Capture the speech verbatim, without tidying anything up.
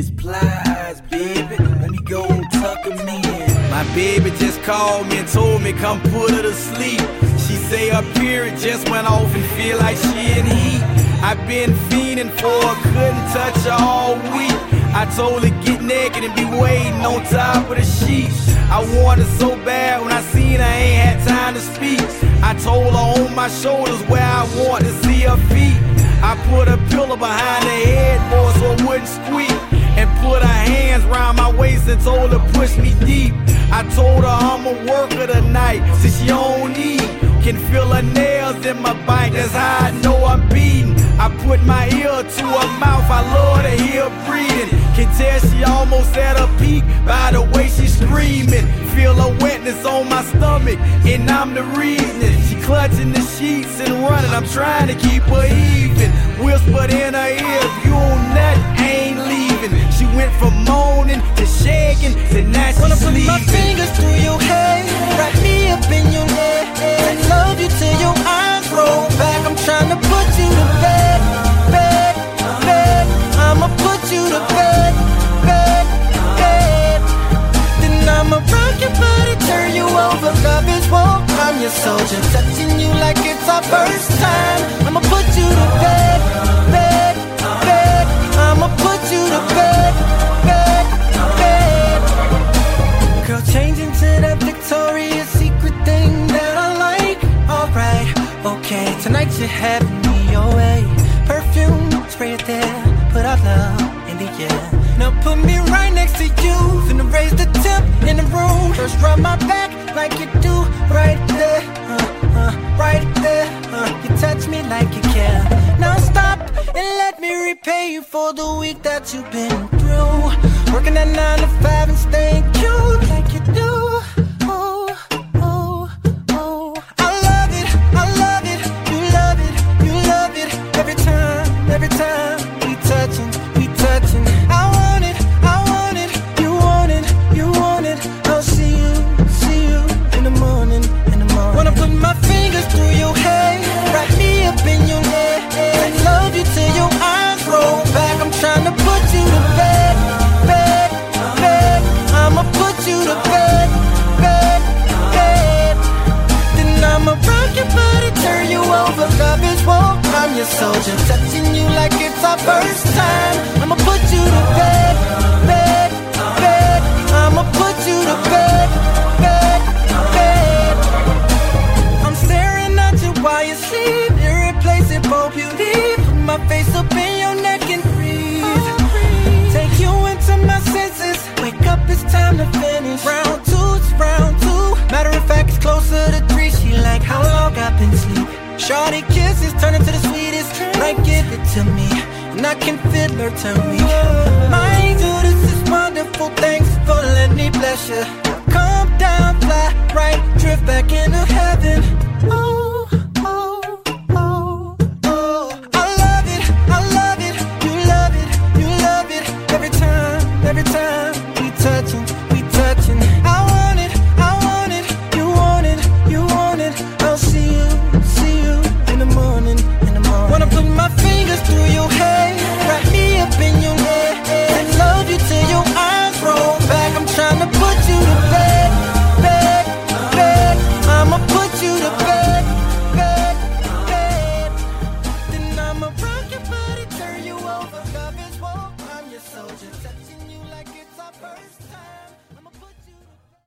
his plies, baby. Let me go and tuck him in. My baby just called me and told me come put her to sleep. She say her period just went off and feel like she in heat. I been fiending for her, couldn't touch her all week. I told her get naked and be waiting on top of the sheets. I wanted so bad when I seen her, I ain't had time to speak. I told her on my shoulders where I want to see her feet. I put a pillow behind her headboard so it wouldn't squeak, and put her hands round my waist and told her push me deep. I told her I'm a worker tonight, since she don't need. Can feel her nails in my bite, that's how I know I'm beating. I put my ear to her mouth, I love to hear her breathing. Can tell she almost at her peak by the way she's screaming. Feel her wetness on my stomach, and I'm the reason. She clutching the sheets and running, I'm trying to keep her even. Whispered in her ear, if you on nut, I ain't leaving. She went from moaning to shaking to now she's Wanna put sleeping. my fingers through your hair, wrap me up in your neck, and love you till your eyes roll back. I'm trying to put you to bed, bed, bed. I'ma put you to bed, bed, bed. Then I'ma rock your body, turn you over. Love is war, I'm your soldier, touching you like it's our first time. I'ma put you to bed, bed, bed. I'ma put you to bed, bed, bed. Girl, change into that Victoria's Secret thing that I like. Alright, okay, tonight you're having me your way. Perfume, spray it there, put our love in the air. Now put me right next to you, finna raise the temp in the room. First rub my back like you do, right there, uh, uh, right there, uh, you touch me like you care. Now stop and let me repay you for the week that you've been through. Working at nine to five and staying cute like you do. Oh, oh, oh, I love it, I love it, you love it, you love it. Every time, every time, we touching, we touching. I want it, I want it, you want it, you want it. I'll see you, see you in the morning, in the morning. Wanna put my fingers through your hair, wrap me up in your neck, and love you till your eyes roll back. I'm trying to put you to bed, bed, bed. I'ma put you to bed, bed, bed. Then I'ma rock your body, turn you over. Love is war, I'm your soldier, touching you like it's our first time. I'ma put you to bed, bed, bed. I'ma put you to bed, bed, bed. I'm staring at you while you sleep, irreplaceable beauty. Put my face up in your neck and breathe. Take you into my senses, wake up, it's time to finish. Round two, it's round two. Matter of fact, it's closer to three. She like how long I've been sleep. Shorty kisses turn into the sweetest. Like give it to me, and I can feel her turn me. My angel, this is wonderful. Thanks for letting me bless you. Come down, fly right, drift back into heaven. Oh, oh, oh, oh. I love it, I love it, you love it, you love it. Every time, every time, we touching, we touching. I want it, I want it, you want it, you want it. I'll see you, see you in the morning, in the morning. Wanna put my fingers through your hair, wrap me up in your neck, and love you till your eyes roll back. I'm trying to put you to bed, bed, bed. I'ma put you to bed, bed, bed. Then I'ma rock your body, turn you over. Love is war, I'm your soldier, touching you like it's our first.